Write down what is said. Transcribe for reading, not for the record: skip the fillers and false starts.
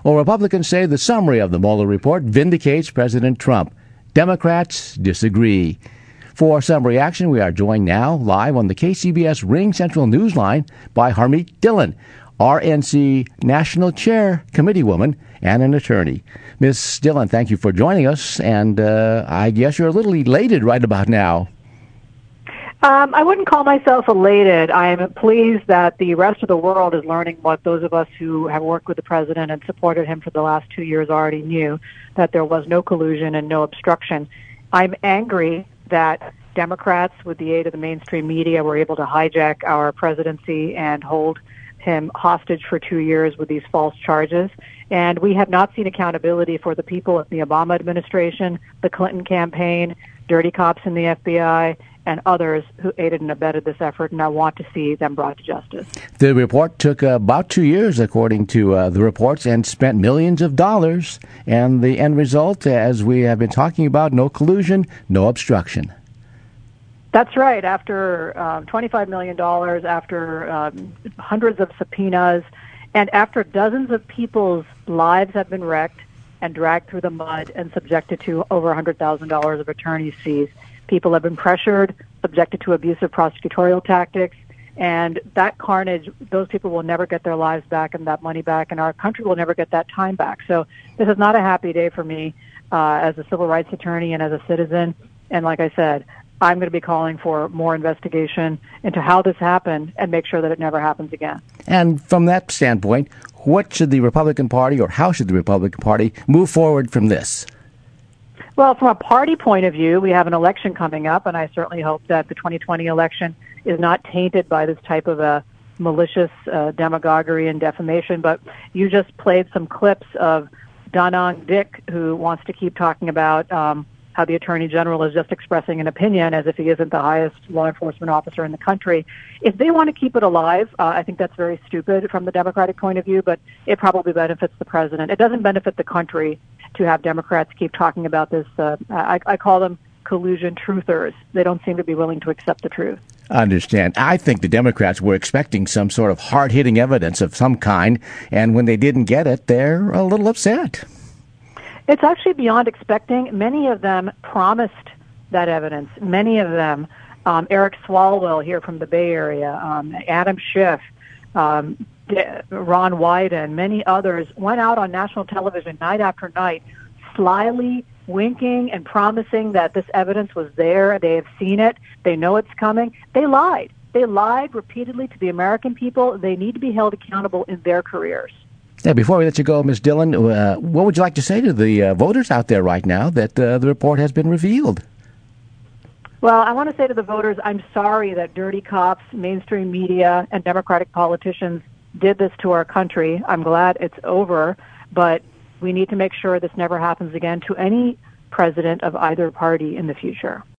Well, Republicans say the summary of the Mueller report vindicates President Trump. Democrats disagree. For some reaction, we are joined now live on the KCBS Ring Central Newsline by Harmeet Dillon, RNC National Chair Committeewoman and an attorney. Ms. Dillon, thank you for joining us, and I guess you're a little elated right about now. I wouldn't call myself elated. I am pleased that the rest of the world is learning what those of us who have worked with the president and supported him for the last 2 years already knew, that there was no collusion and no obstruction. I'm angry that Democrats, with the aid of the mainstream media, were able to hijack our presidency and hold him hostage for 2 years with these false charges. And we have not seen accountability for the people of the Obama administration, the Clinton campaign, dirty cops in the FBI, and others who aided and abetted this effort, and I want to see them brought to justice. The report took about 2 years, according to the reports, and spent millions of dollars. And the end result, as we have been talking about, no collusion, no obstruction. That's right. After $25 million, after hundreds of subpoenas, and after dozens of people's lives have been wrecked and dragged through the mud and subjected to over $100,000 of attorney's fees, people have been pressured, subjected to abusive prosecutorial tactics, and that carnage, those people will never get their lives back and that money back, and our country will never get that time back. So this is not a happy day for me as a civil rights attorney and as a citizen. And like I said, I'm going to be calling for more investigation into how this happened and make sure that it never happens again. And from that standpoint, what should the Republican Party, or how should the Republican Party move forward from this? Well, from a party point of view, we have an election coming up, and I certainly hope that the 2020 election is not tainted by this type of a malicious demagoguery and defamation. But you just played some clips of Danang Dick, who wants to keep talking about how the Attorney General is just expressing an opinion as if he isn't the highest law enforcement officer in the country. If they want to keep it alive, I think that's very stupid from the Democratic point of view, but it probably benefits the president. It doesn't benefit the country to have Democrats keep talking about this. I call them collusion truthers. They don't seem to be willing to accept the truth. I understand. I think the Democrats were expecting some sort of hard-hitting evidence of some kind, and when they didn't get it, they're a little upset. It's actually beyond expecting. Many of them promised that evidence. Many of them, Eric Swalwell here from the Bay Area, Adam Schiff, Ron Wyden, many others went out on national television night after night, slyly winking and promising that this evidence was there. They have seen it. They know it's coming. They lied. They lied repeatedly to the American people. They need to be held accountable in their careers. Now, before we let you go, Ms. Dillon, what would you like to say to the voters out there right now that the report has been revealed? Well, I want to say to the voters, I'm sorry that dirty cops, mainstream media, and Democratic politicians did this to our country. I'm glad it's over, but we need to make sure this never happens again to any president of either party in the future.